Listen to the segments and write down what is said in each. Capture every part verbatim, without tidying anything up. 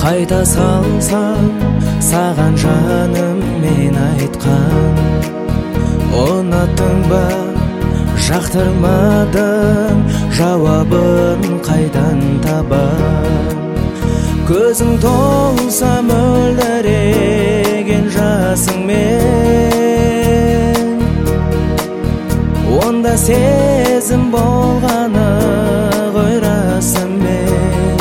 Қайта салсам саған жаным мен айтқан, ұнаттың ба жақтырмадың, жауабын қайдан табам? Көзің толса мөлдіреген жасыңмен, онда сезім болғаны ғой расымен.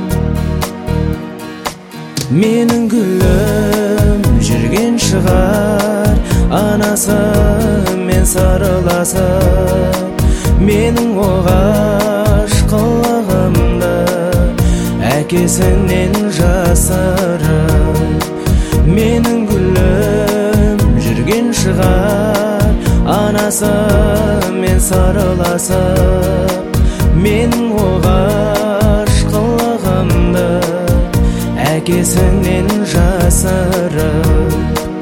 Менің гүлім жүрген шығар, анасымен сарыласып, менің оғаш қылығымды әкесінен жасырып. Менің гүлім жүрген шығар, анасымен сарыласып, менің оғаш қылығымды әкесінен жасырып.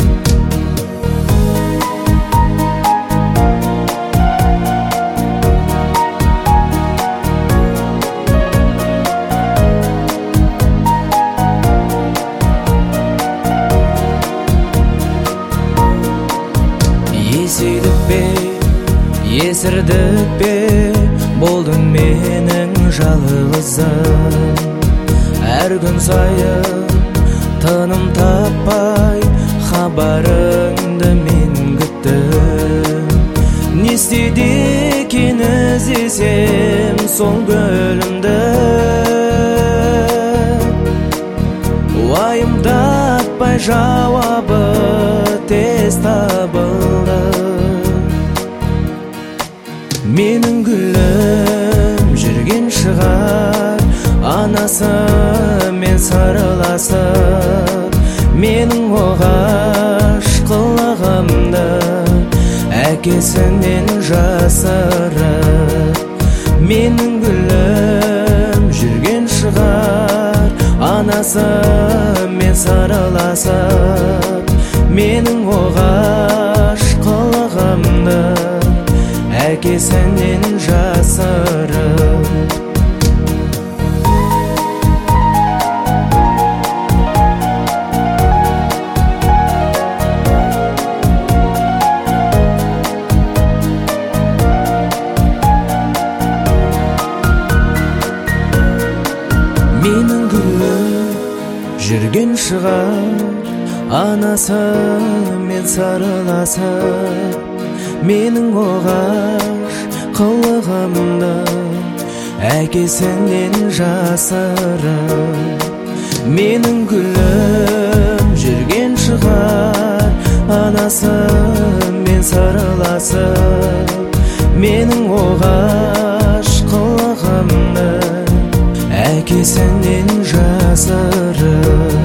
Есейдік пе, есірдік пе, болдың менің жалғызым. Әр күн сайын тыным таппай хабарыңды мен күттім. Не істейді екен іздесем сол гүлімді, уайымдатпай жауабы тез табылды. Менің гүлім жүрген шығар, анасымен сарыласып, менің оғаш қылығымды әкесінен жасырып. Менің гүлім жүрген шығар, анасымен сарыласып, менің оғаш қылығымды әкесінен жасырып. Менің гүлім жүрген шығар, анасымен сарыласып, менің оғаш қылығымды әкесінен жасырып. Менің гүлім жүрген шығар, анасымен сарыласып, менің оғаш қылығымды әкесінен жасырып.